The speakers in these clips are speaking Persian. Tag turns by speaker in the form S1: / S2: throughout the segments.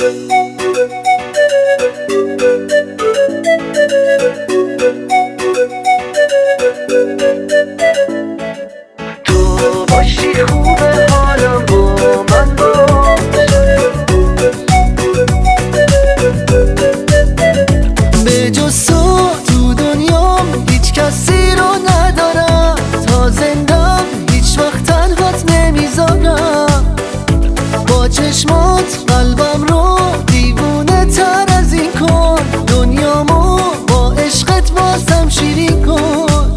S1: تو باشی خوبه حالم با من باش. به جز تو دنیام هیچ کسی رو ندارم، تا زندم هیچ وقت تنهات نمیذارم. با چشمات قلبم رو دیوونه تر از این کن، دنیامو با عشقت بازم شیرین کن.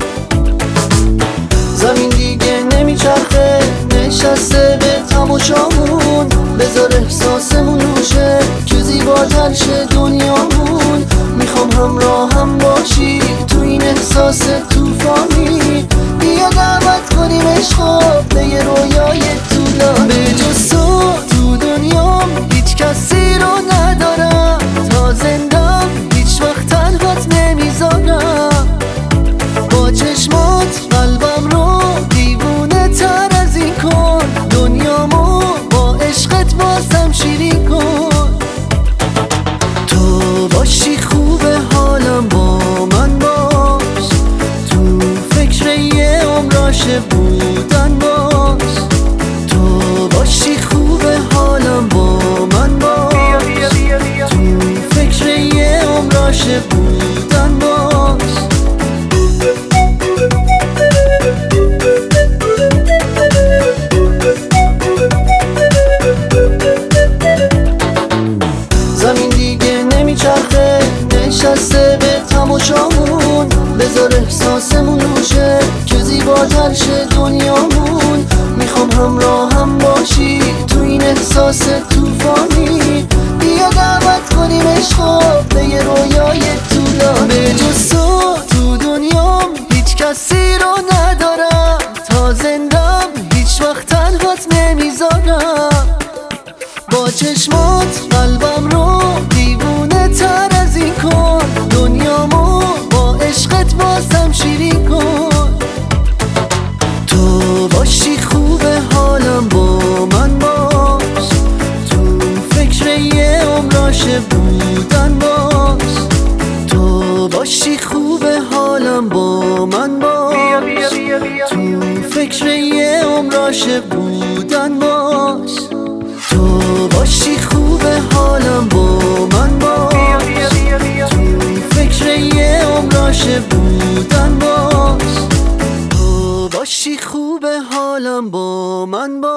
S1: زمین دیگه نمیچرخه نشسته به تماشامون، بذار احساسمون روشه که زیباتر شه دنیامون. میخوام همراهم باشی تو این احساس توفانی، بیا دعوت کنیم عشقو به یه رویای طولانی. به جز تو دنیام هیچ کسی رو ندارم، تا زندم هیچ وقت تنهات نمیذارم. با چشمات قلبم رو دیوونه تر از این کن، دنیامو با عشقت بازم شیرین کن. تو باشی خوبه حالم با من باش، تو فکر یه عمراشه بودن باش. تو باشی خوبه حالم با من باش، تو فکر یه عمراشه بودن باش. زمین دیگه نمیچرخه نشسته به تماشامون، بذار احساسمون روشه که زیباتر شه دنیامون. میخوام همراهم باشی تو این احساس توفانی، بیا دعوت کنیم عشقو به یه رویای طولانی. به جز تو دنیام هیچ کسی رو ندارم، تا زندم هیچ وقت تنهات نمیذارم. با چشمات قلبم رو دیوونه تر از این کن، دنیامو با عشقت بازم شیرین کن. تو باشی خوبه حالم با من باش، تو فکر یه عمراشه بودن باش. تو باشی خوبه حالم با من باش، تو فکر یه عمراشه بودن باش. تو باشی خوبه حالم با من باش، تو فکر یه عمراشه بودن باش. تو باشی خوبه حالم با من باش.